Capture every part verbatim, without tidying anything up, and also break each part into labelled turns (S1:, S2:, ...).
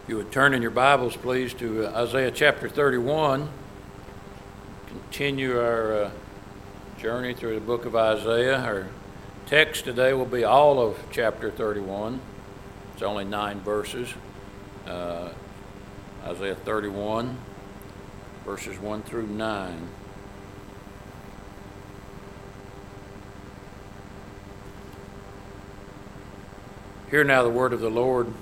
S1: You would turn in your Bibles, please, to uh, Isaiah chapter thirty-one. Continue our uh, journey through the book of Isaiah. Our text today will be all of chapter thirty-one. It's only nine verses. Uh, Isaiah thirty-one, verses one through nine. Hear now the word of the Lord.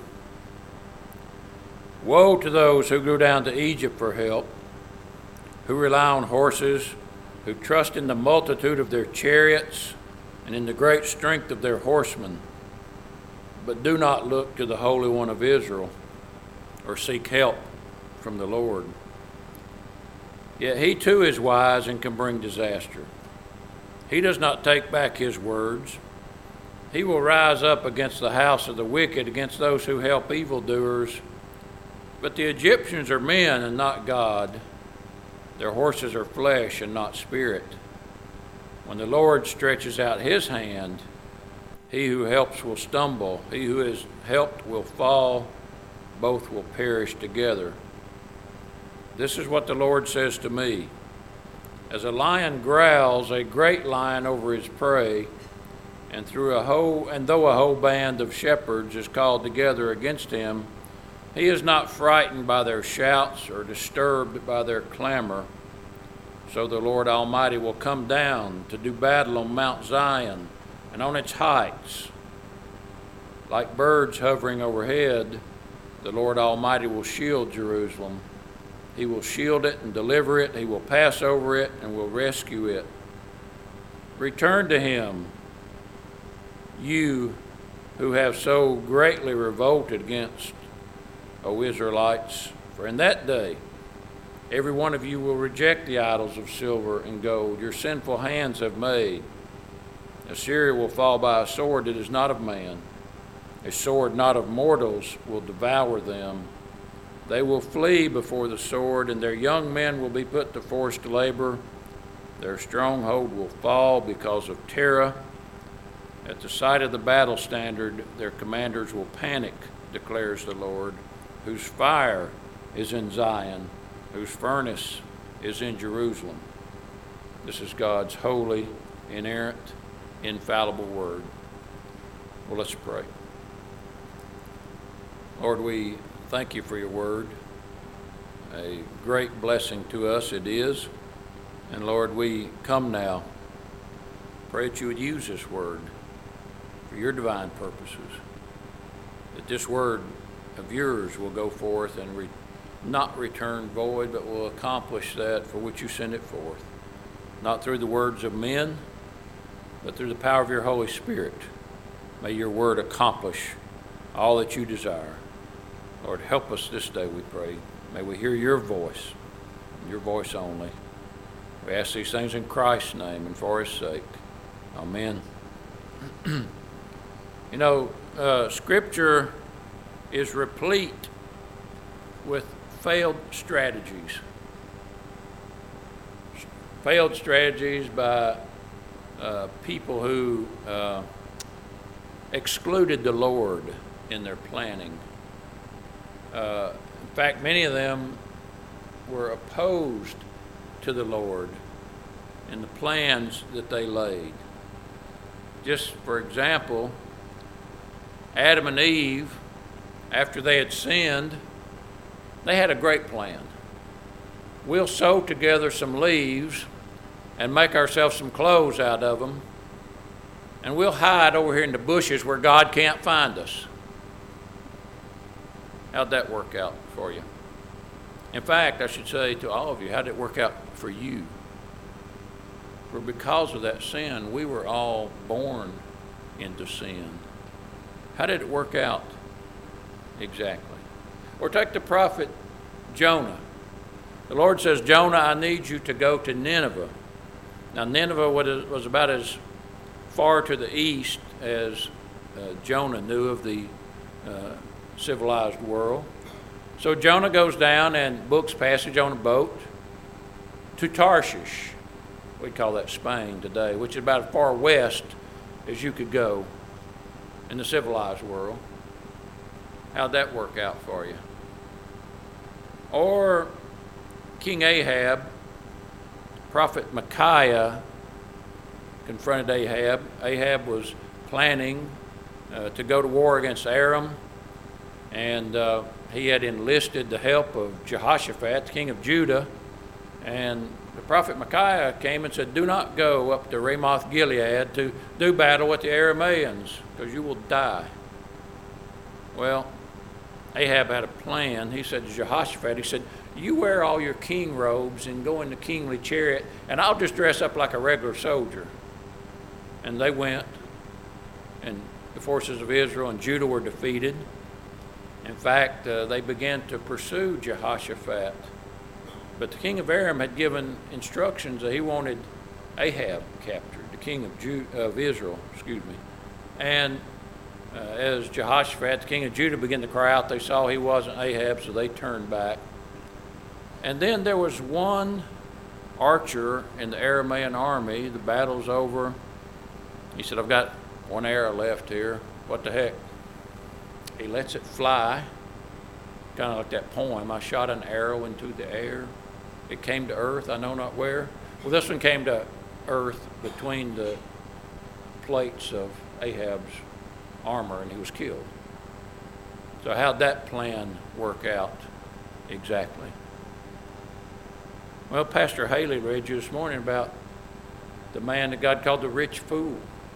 S1: Woe to those who go down to Egypt for help, who rely on horses, who trust in the multitude of their chariots and in the great strength of their horsemen, but do not look to the Holy One of Israel or seek help from the Lord. Yet he too is wise and can bring disaster. He does not take back his words. He will rise up against the house of the wicked, against those who help evildoers. But the Egyptians are men and not God. Their horses are flesh and not spirit. When the Lord stretches out his hand, he who helps will stumble. He who is helped will fall. Both will perish together. This is what the Lord says to me. As a lion growls, a great lion over his prey, and through a whole and though a whole band of shepherds is called together against him, he is not frightened by their shouts or disturbed by their clamor. So the Lord Almighty will come down to do battle on Mount Zion and on its heights. Like birds hovering overhead, the Lord Almighty will shield Jerusalem. He will shield it and deliver it. He will pass over it and will rescue it. Return to him, you who have so greatly revolted against, O Israelites, for in that day every one of you will reject the idols of silver and gold your sinful hands have made. Assyria will fall by a sword that is not of man. A sword not of mortals will devour them. They will flee before the sword, and their young men will be put to forced labor. Their stronghold will fall because of terror. At the sight of the battle standard, their commanders will panic, declares the Lord, whose fire is in Zion, whose furnace is in Jerusalem. This is God's holy, inerrant, infallible word. Well, let's pray. Lord, we thank you for your word. A great blessing to us it is. And Lord, we come now. Pray that you would use this word for your divine purposes. That this word of yours will go forth and re- not return void, but will accomplish that for which you send it forth. Not through the words of men, but through the power of your Holy Spirit. May your word accomplish all that you desire. Lord, help us this day, we pray. May we hear your voice, your voice only. We ask these things in Christ's name and for his sake. Amen. You know, uh, Scripture is replete with failed strategies. Failed strategies by uh, people who uh, excluded the Lord in their planning. Uh, in fact, many of them were opposed to the Lord in the plans that they laid. Just for example, Adam and Eve, after they had sinned, they had a great plan. We'll sew together some leaves and make ourselves some clothes out of them, and we'll hide over here in the bushes where God can't find us. How'd that work out for you? In fact, I should say to all of you, how did it work out for you? For because of that sin, we were all born into sin. How did it work out exactly? Or take the prophet Jonah. The Lord says, Jonah, I need you to go to Nineveh. Now, Nineveh was about as far to the east as uh, Jonah knew of the uh, civilized world. So Jonah goes down and books passage on a boat to Tarshish. We call that Spain today, which is about as far west as you could go in the civilized world. How'd that work out for you? Or King Ahab, prophet Micaiah confronted Ahab. Ahab was planning uh, to go to war against Aram, and uh, he had enlisted the help of Jehoshaphat, the king of Judah, and the prophet Micaiah came and said, "Do not go up to Ramoth Gilead to do battle with the Arameans, because you will die." Well, Ahab had a plan. He said to Jehoshaphat, he said, "You wear all your king robes and go in the kingly chariot, and I'll just dress up like a regular soldier." And they went, and the forces of Israel and Judah were defeated. In fact, uh, they began to pursue Jehoshaphat. But the king of Aram had given instructions that he wanted Ahab captured, the king of, Ju- of Israel, excuse me. And uh, as Jehoshaphat, the king of Judah, began to cry out, they saw he wasn't Ahab, so they turned back. And then there was one archer in the Aramean army. The battle's over. He said, "I've got one arrow left here. What the heck?" He lets it fly, kind of like that poem, "I shot an arrow into the air. It came to earth, I know not where." Well, this one came to earth between the plates of Ahab's armor, and he was killed. So how'd that plan work out exactly? Well, Pastor Haley read you this morning about the man that God called the rich fool.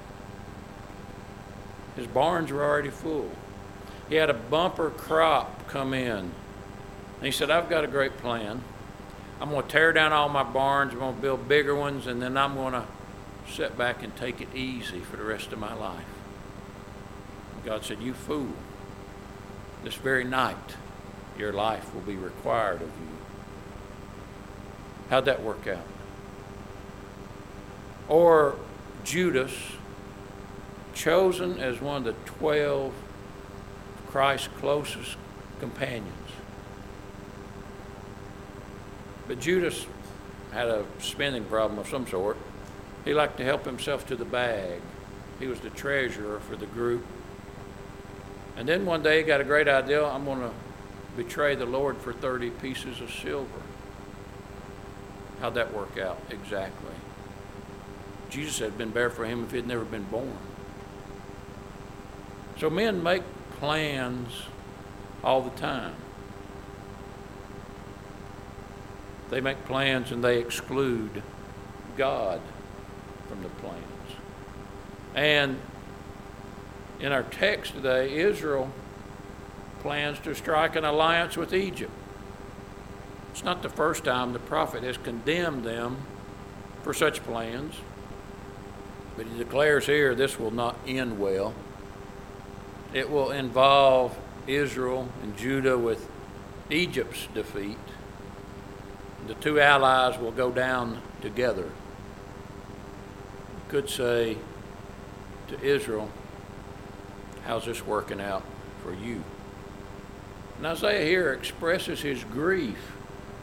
S1: His barns were already full. He had a bumper crop come in. And he said, "I've got a great plan. I'm going to tear down all my barns. I'm going to build bigger ones, and then I'm going to sit back and take it easy for the rest of my life." And God said, "You fool. This very night, your life will be required of you." How'd that work out? Or Judas, chosen as one of the twelve of Christ's closest companions. But Judas had a spending problem of some sort. He liked to help himself to the bag. He was the treasurer for the group. And then one day he got a great idea. "I'm going to betray the Lord for thirty pieces of silver." How'd that work out exactly? Jesus had been better for him if he had never been born. So men make plans all the time. They make plans and they exclude God from the plans. And in our text today, Israel plans to strike an alliance with Egypt. It's not the first time the prophet has condemned them for such plans, but he declares here this will not end well. It will involve Israel and Judah with Egypt's defeat. The two allies will go down together. You could say to Israel, "How's this working out for you?" And Isaiah here expresses his grief.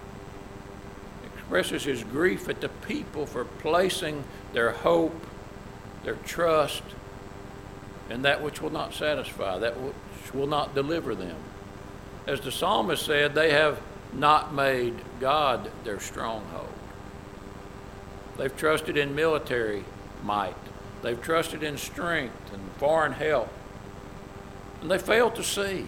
S1: Expresses his grief at the people for placing their hope, their trust in that which will not satisfy, that which will not deliver them. As the psalmist said, they have not made God their stronghold. They've trusted in military might. They've trusted in strength and foreign help. And they fail to see.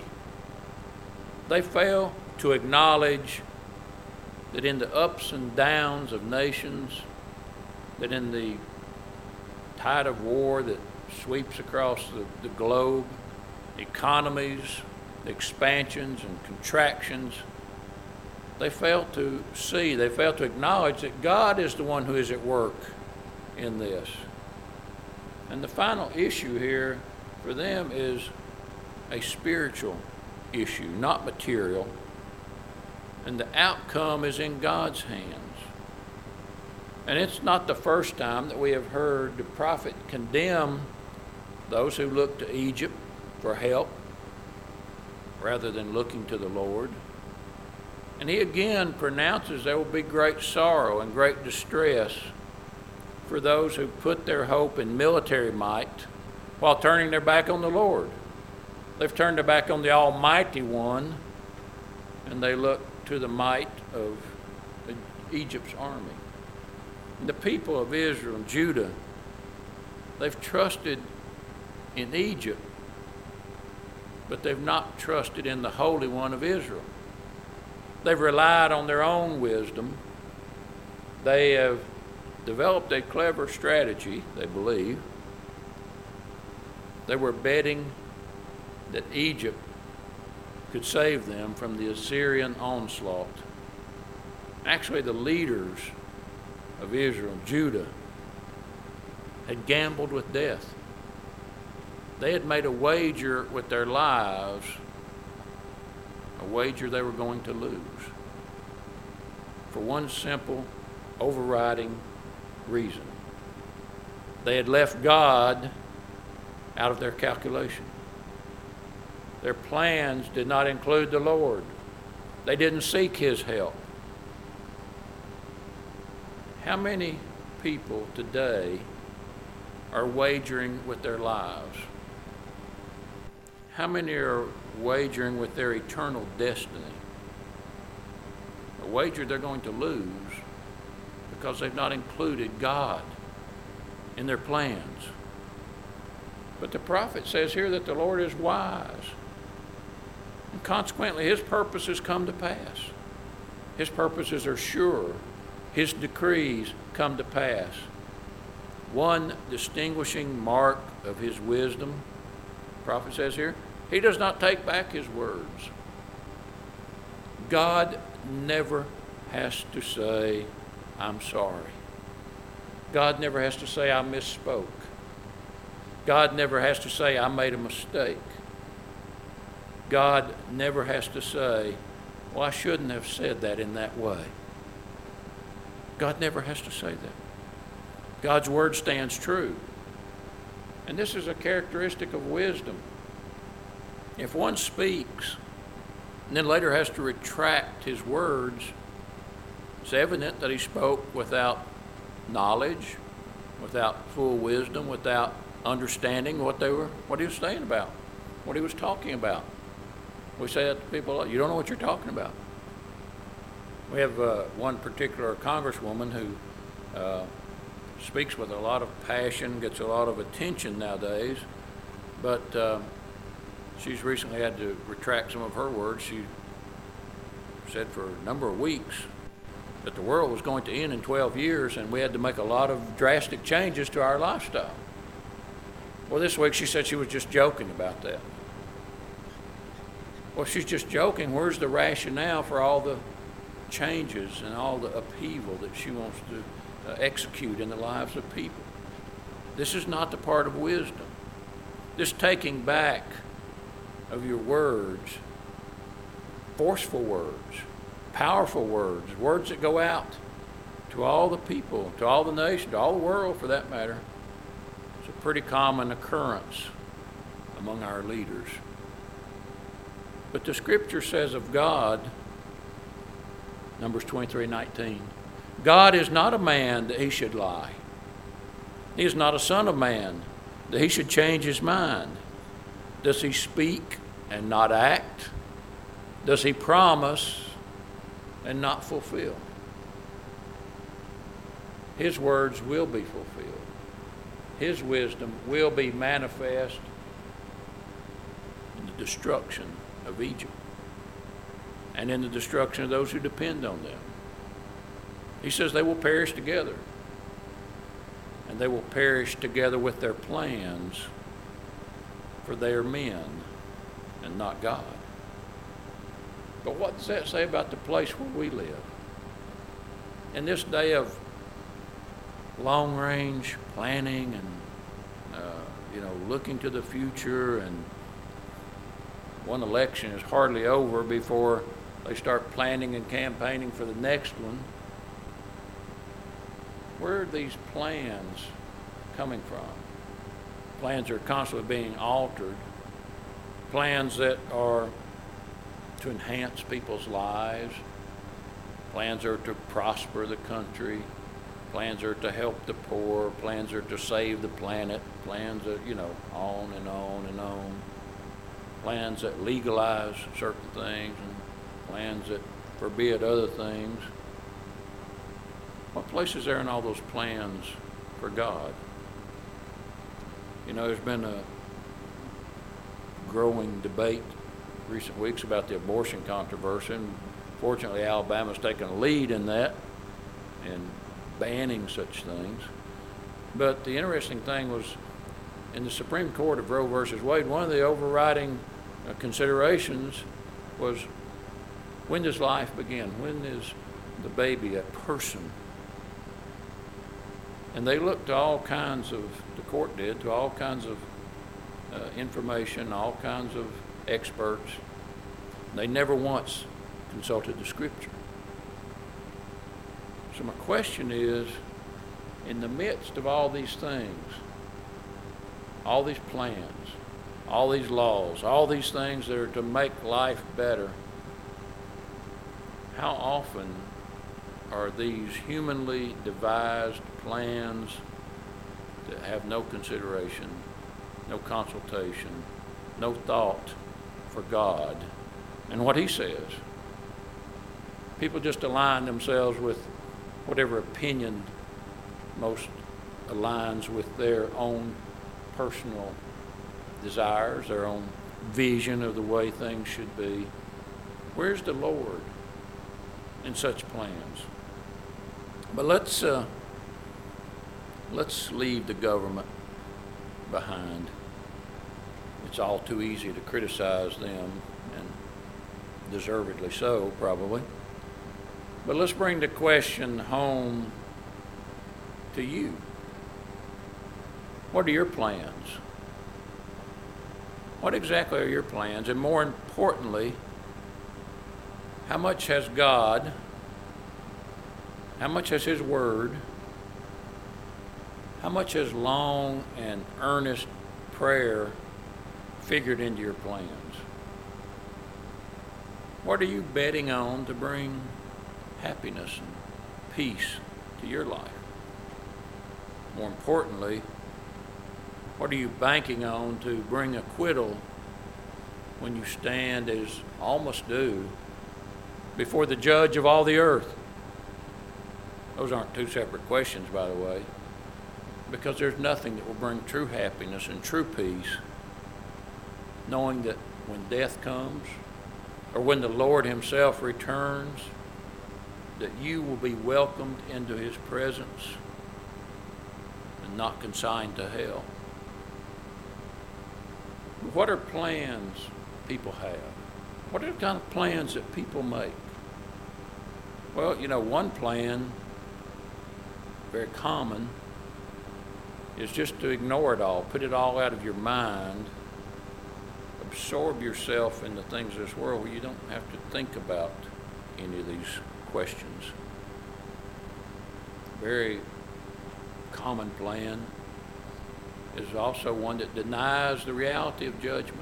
S1: They fail to acknowledge that in the ups and downs of nations, that in the tide of war that sweeps across the, the globe, economies, expansions and contractions, they fail to see, they fail to acknowledge that God is the one who is at work in this. And the final issue here for them is a spiritual issue, not material. And the outcome is in God's hands. And it's not the first time that we have heard the prophet condemn those who look to Egypt for help rather than looking to the Lord. And he again pronounces there will be great sorrow and great distress for those who put their hope in military might while turning their back on the Lord. They've turned their back on the Almighty One and they looked to the might of Egypt's army. And the people of Israel and Judah, they've trusted in Egypt, but they've not trusted in the Holy One of Israel. They've relied on their own wisdom. They have developed a clever strategy, they believe. They were betting that Egypt could save them from the Assyrian onslaught. Actually, the leaders of Israel, Judah, had gambled with death. They had made a wager with their lives, a wager they were going to lose, for one simple, overriding reason. They had left God out of their calculation. Their plans did not include the Lord. They didn't seek His help. How many people today are wagering with their lives? How many are wagering with their eternal destiny? A wager they're going to lose because they've not included God in their plans. But the prophet says here that the Lord is wise, and consequently His purposes come to pass. His purposes are sure. His decrees come to pass. One distinguishing mark of His wisdom, the prophet says here, He does not take back His words. God never has to say, I'm sorry. God never has to say, I misspoke. God never has to say, I made a mistake. God never has to say, well, I shouldn't have said that in that way. God never has to say that. God's word stands true. And this is a characteristic of wisdom. If one speaks and then later has to retract his words, it's evident that he spoke without knowledge, without full wisdom, without understanding what they were, what he was saying about, what he was talking about. We say that to people, you don't know what you're talking about. We have uh, one particular congresswoman who uh, speaks with a lot of passion, gets a lot of attention nowadays, but uh, she's recently had to retract some of her words. She said for a number of weeks that the world was going to end in twelve years, and we had to make a lot of drastic changes to our lifestyle. Well, this week she said she was just joking about that. Well, she's just joking. Where's the rationale for all the changes and all the upheaval that she wants to uh, execute in the lives of people? This is not the part of wisdom. This taking back of your words, forceful words, powerful words, words that go out to all the people, to all the nation, to all the world for that matter, it's a pretty common occurrence among our leaders. But the scripture says of God, Numbers twenty-three nineteen, God is not a man that He should lie. He is not a son of man that He should change His mind. Does He speak and not act? Does He promise and not fulfill? His words will be fulfilled. His wisdom will be manifest in the destruction of Egypt and in the destruction of those who depend on them. He says they will perish together, and they will perish together with their plans, for they are men and not God. But what does that say about the place where we live? In this day of long-range planning and, uh, you know, looking to the future, and one election is hardly over before they start planning and campaigning for the next one. Where are these plans coming from? Plans are constantly being altered. Plans that are to enhance people's lives. Plans are to prosper the country. Plans are to help the poor. Plans are to save the planet. Plans that, you know, on and on and on. Plans that legalize certain things. And plans that forbid other things. What place is there in all those plans for God? You know, there's been a growing debate recent weeks about the abortion controversy, and fortunately Alabama's taken a lead in that and banning such things. But the interesting thing was, in the Supreme Court of Roe versus Wade, one of the overriding uh, considerations was, when does life begin? When is the baby a person? And they looked to all kinds of, the court did, to all kinds of uh, information, all kinds of experts. They never once consulted the Scripture. So my question is, in the midst of all these things, all these plans, all these laws, all these things that are to make life better, how often are these humanly devised plans that have no consideration, no consultation, no thought for God and what He says? People just align themselves with whatever opinion most aligns with their own personal desires, their own vision of the way things should be. Where's the Lord in such plans? But let's uh, let's leave the government behind. It's all too easy to criticize them, and deservedly so, probably. But let's bring the question home to you. What are your plans? What exactly are your plans? And more importantly, how much has God, how much has His Word, how much has long and earnest prayer figured into your plans? What are you betting on to bring happiness and peace to your life? More importantly, what are you banking on to bring acquittal when you stand, as all must do, before the judge of all the earth? Those aren't two separate questions, by the way, because there's nothing that will bring true happiness and true peace knowing that when death comes, or when the Lord Himself returns, that you will be welcomed into His presence and not consigned to hell. What are plans people have? What are the kind of plans that people make? Well, you know, one plan, very common, is just to ignore it all, put it all out of your mind, absorb yourself in the things of this world where you don't have to think about any of these questions. Very common plan is also one that denies the reality of judgment.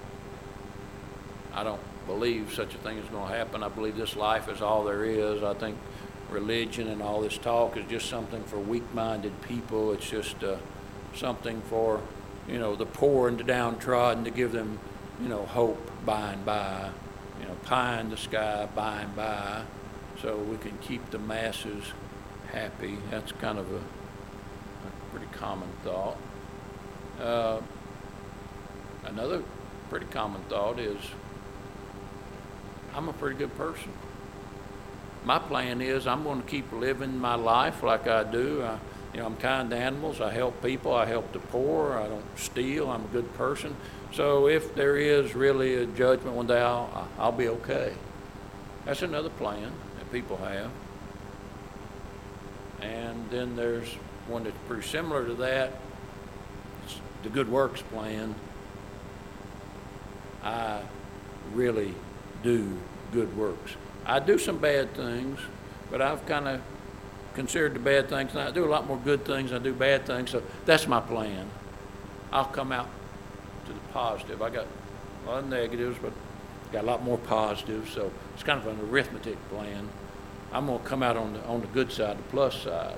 S1: I don't believe such a thing is going to happen. I believe this life is all there is. I think religion and all this talk is just something for weak-minded people. It's just uh, something for, you know, the poor and the downtrodden, to give them, you know, hope by and by, you know, pie in the sky by and by, so we can keep the masses happy. That's kind of a, a pretty common thought. Uh, another pretty common thought is, I'm a pretty good person. My plan is I'm going to keep living my life like I do. I, you know, I'm kind to animals. I help people. I help the poor. I don't steal. I'm a good person. So if there is really a judgment one day, I'll, I'll be okay. That's another plan that people have. And then there's one that's pretty similar to that. It's the good works plan. I really do good works. I do some bad things, but I've kind of considered the bad things, and I do a lot more good things than I do bad things, so that's my plan. I'll come out to the positive. I got a lot of negatives, but got a lot more positives, so it's kind of an arithmetic plan. I'm going to come out on the, on the good side, the plus side.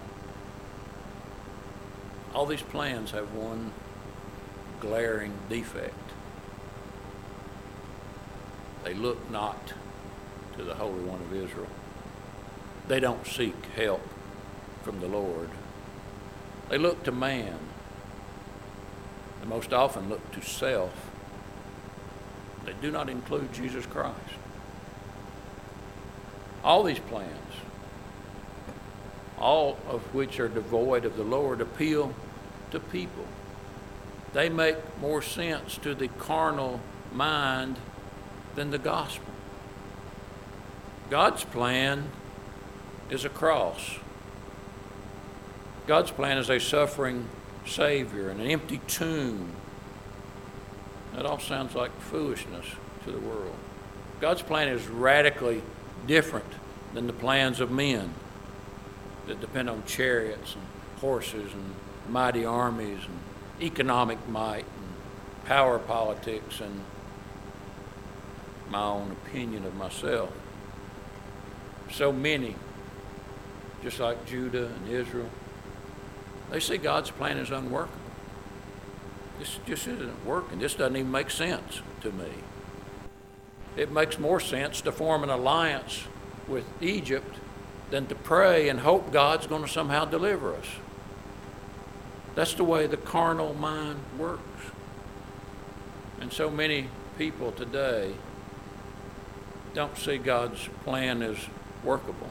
S1: All these plans have one glaring defect. They look not to to the Holy One of Israel. They don't seek help from the Lord. They look to man. They most often look to self. They do not include Jesus Christ. All these plans, all of which are devoid of the Lord, appeal to people. They make more sense to the carnal mind than the gospel. God's plan is a cross. God's plan is a suffering Savior and an empty tomb. That all sounds like foolishness to the world. God's plan is radically different than the plans of men that depend on chariots and horses and mighty armies and economic might and power politics and my own opinion of myself. So many, just like Judah and Israel, they see God's plan as unworkable. This just isn't working. This doesn't even make sense to me. It makes more sense to form an alliance with Egypt than to pray and hope God's going to somehow deliver us. That's the way the carnal mind works. And so many people today don't see God's plan as workable.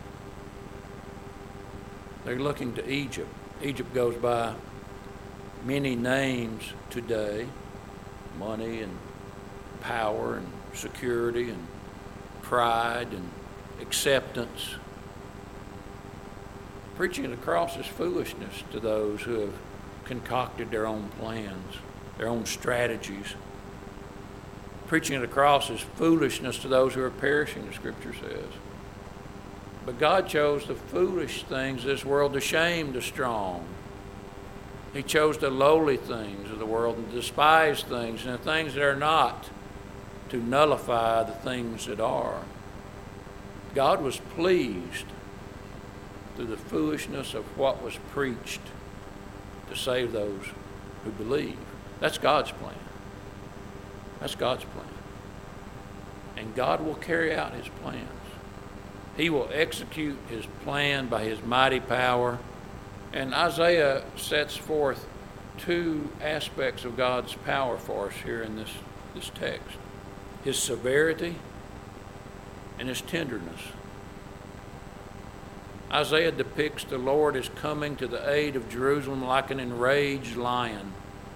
S1: They're looking to Egypt. Egypt goes by many names today: money and power and security and pride and acceptance. Preaching of the cross is foolishness to those who have concocted their own plans, their own strategies. Preaching of the cross is foolishness to those who are perishing, the Scripture says. But God chose the foolish things of this world to shame the strong. He chose the lowly things of the world and despised things and the things that are not to nullify the things that are. God was pleased through the foolishness of what was preached to save those who believe. That's God's plan. That's God's plan. And God will carry out his plans. He will execute his plan by his mighty power. And Isaiah sets forth two aspects of God's power for us here in this, this text: his severity and his tenderness. Isaiah depicts the Lord as coming to the aid of Jerusalem like an enraged lion.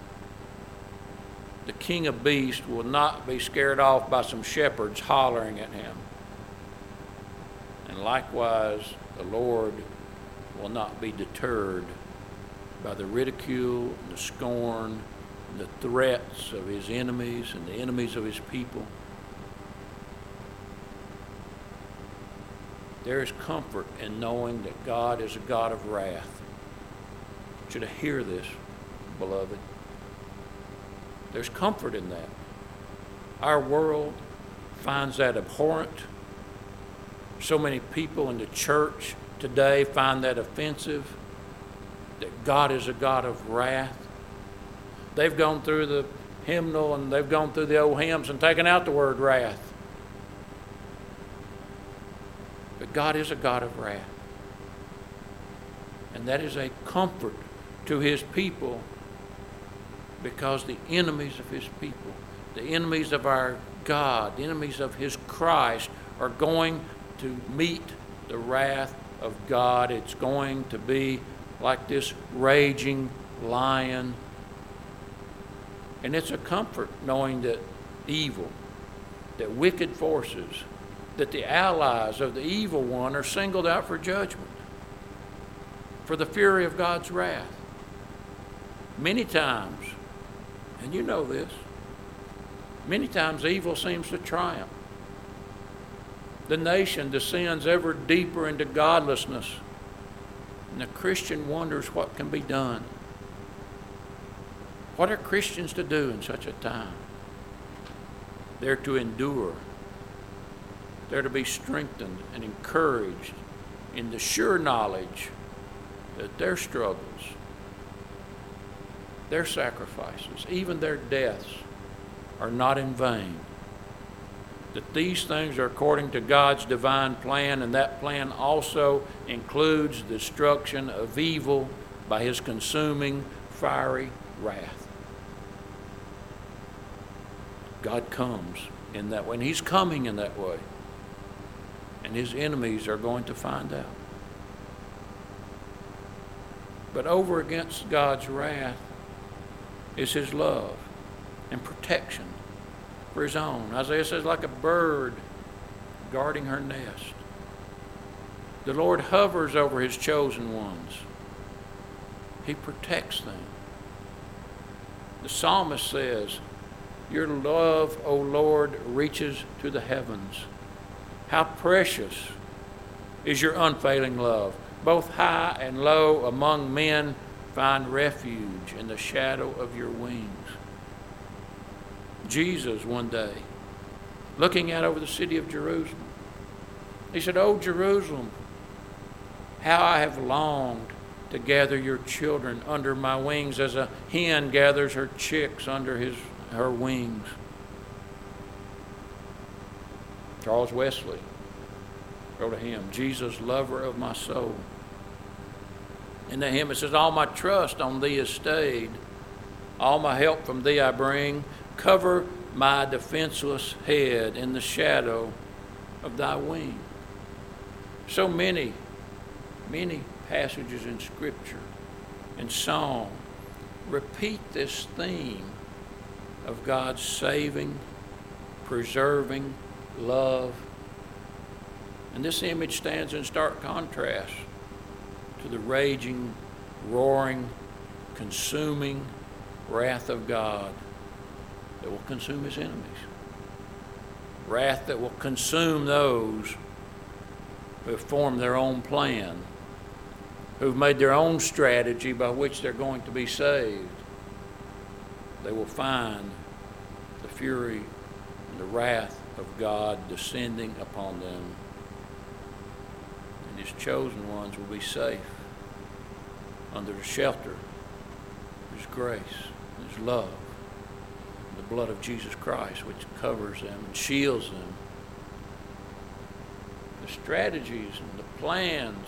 S1: The king of beasts will not be scared off by some shepherds hollering at him. And likewise, the Lord will not be deterred by the ridicule and the scorn and the threats of his enemies and the enemies of his people. There is comfort in knowing that God is a God of wrath. I want you to hear this, beloved. There's comfort in that. Our world finds that abhorrent. So many people in the church today find that offensive, that God is a God of wrath. They've gone through the hymnal and they've gone through the old hymns and taken out the word wrath. But God is a God of wrath. And that is a comfort to his people, because the enemies of his people, the enemies of our God, the enemies of his Christ, are going to meet the wrath of God. It's going to be like this raging lion. And it's a comfort knowing that evil, that wicked forces, that the allies of the evil one are singled out for judgment, for the fury of God's wrath. Many times, and you know this, many times evil seems to triumph. The nation descends ever deeper into godlessness, and the Christian wonders what can be done. What are Christians to do in such a time? They're to endure. They're to be strengthened and encouraged in the sure knowledge that their struggles, their sacrifices, even their deaths are not in vain. that these things are according to God's divine plan, and that plan also includes the destruction of evil by his consuming fiery wrath. God comes in that way, and he's coming in that way. And his enemies are going to find out. But over against God's wrath is his love and protection for his own. Isaiah says, like a bird guarding her nest. The Lord hovers over his chosen ones. He protects them. The psalmist says, your love, O Lord, reaches to the heavens. How precious is your unfailing love. Both high and low among men find refuge in the shadow of your wings. Jesus one day, looking out over the city of Jerusalem, he said, "O Jerusalem, how I have longed to gather your children under my wings as a hen gathers her chicks under his her wings." Charles Wesley wrote a hymn, "Jesus, lover of my soul." In the hymn it says, all my trust on thee is stayed. All my help from thee I bring. Cover my defenseless head in the shadow of thy wing. So many, many passages in Scripture and song repeat this theme of God's saving, preserving love. And this image stands in stark contrast to the raging, roaring, consuming wrath of God that will consume his enemies. Wrath that will consume those who have formed their own plan, who've made their own strategy by which they're going to be saved. They will find the fury and the wrath of God descending upon them. And his chosen ones will be safe under the shelter of his grace, his love, and the blood of Jesus Christ, which covers them and shields them. The strategies and the plans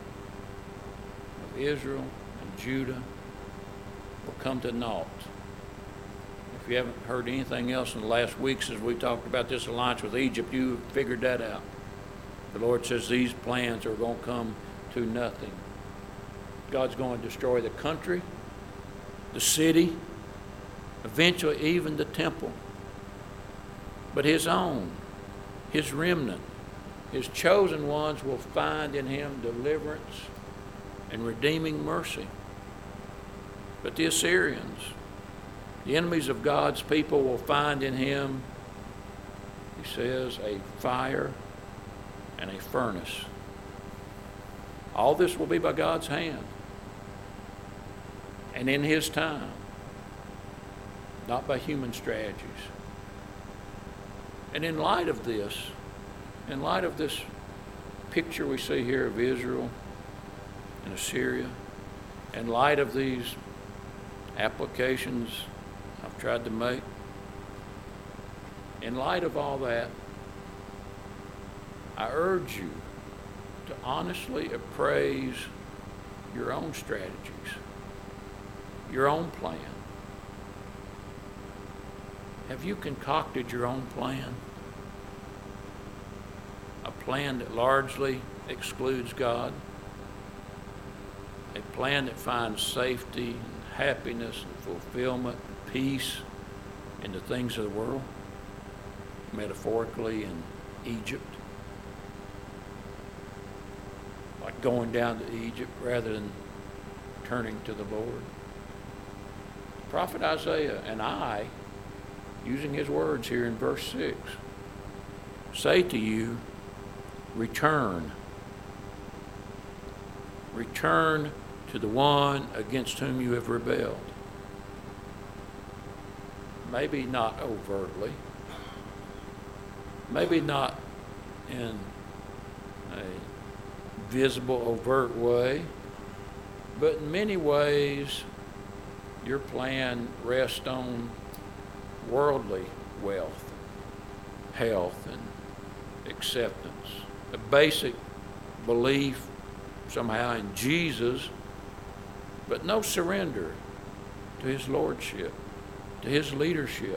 S1: of Israel and Judah will come to naught. If you haven't heard anything else in the last weeks as we talked about this alliance with Egypt, you figured that out. The Lord says these plans are going to come to nothing. God's going to destroy the country, the city, eventually even the temple. But his own, his remnant, his chosen ones will find in him deliverance and redeeming mercy. But the Assyrians, the enemies of God's people, will find in him, he says, a fire and a furnace. All this will be by God's hand and in his time, not by human strategies. And in light of this, in light of this picture we see here of Israel and Assyria, in light of these applications I've tried to make, in light of all that, I urge you to honestly appraise your own strategies, your own plan. Have you concocted your own plan? A plan that largely excludes God? A plan that finds safety and happiness and fulfillment and peace in the things of the world, metaphorically in Egypt? Like going down to Egypt rather than turning to the Lord. The prophet Isaiah and I, using his words here in verse six, say to you, return. Return to the one against whom you have rebelled. Maybe not overtly, maybe not in a visible, overt way, but in many ways your plan rests on worldly wealth, health and acceptance, a basic belief somehow in Jesus, but no surrender to his lordship, to his leadership.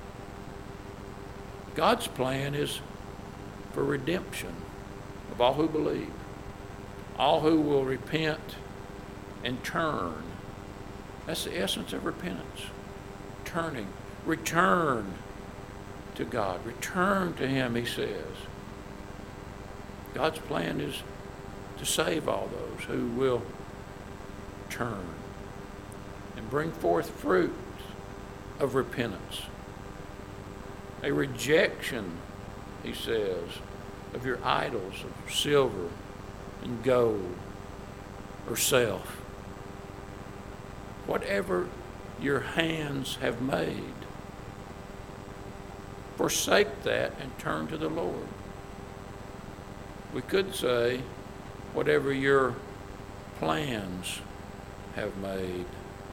S1: God's plan is for redemption of all who believe, all who will repent and turn. That's the essence of repentance. Turning. Return to God. Return to him, he says. God's plan is to save all those who will turn and bring forth fruit of repentance. A rejection, he says, of your idols of silver and gold or self. Whatever your hands have made, forsake that and turn to the Lord. We could say, whatever your plans have made,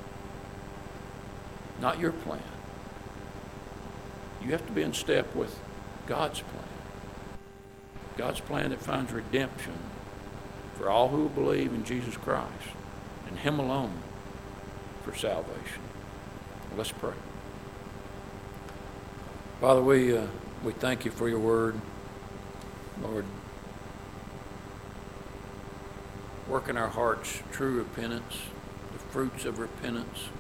S1: not your plan. You have to be in step with God's plan. God's plan that finds redemption for all who believe in Jesus Christ and him alone for salvation. Let's pray. Father, we uh, we thank you for your word. Lord, work in our hearts true repentance, the fruits of repentance.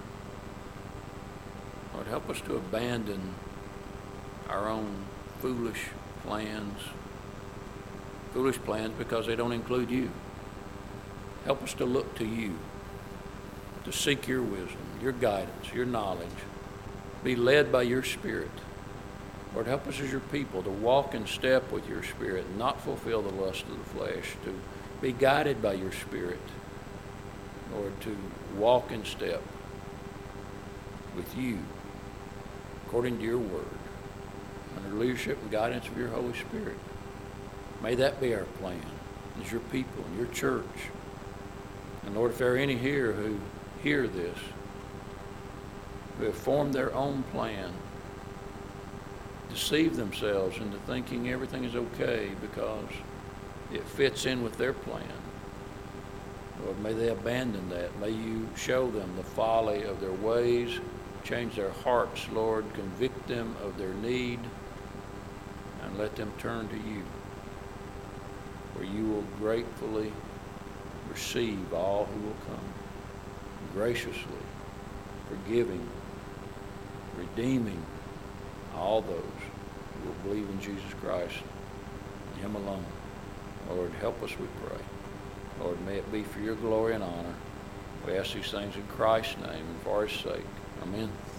S1: Lord, help us to abandon our own foolish plans. Foolish plans because they don't include you. Help us to look to you, to seek your wisdom, your guidance, your knowledge. Be led by your Spirit. Lord, help us as your people to walk in step with your Spirit, and not fulfill the lust of the flesh, to be guided by your Spirit. Lord, to walk in step with you, according to your word, under leadership and guidance of your Holy Spirit. May that be our plan as your people and your church. And Lord, if there are any here who hear this, who have formed their own plan, deceive themselves into thinking everything is okay because it fits in with their plan, Lord, may they abandon that. May you show them the folly of their ways, change their hearts, Lord, convict them of their need, and let them turn to you, where you will gratefully receive all who will come, graciously forgiving, redeeming all those who will believe in Jesus Christ and him alone. Lord, help us, we pray. Lord, may it be for your glory and honor. We ask these things in Christ's name and for his sake. Amen.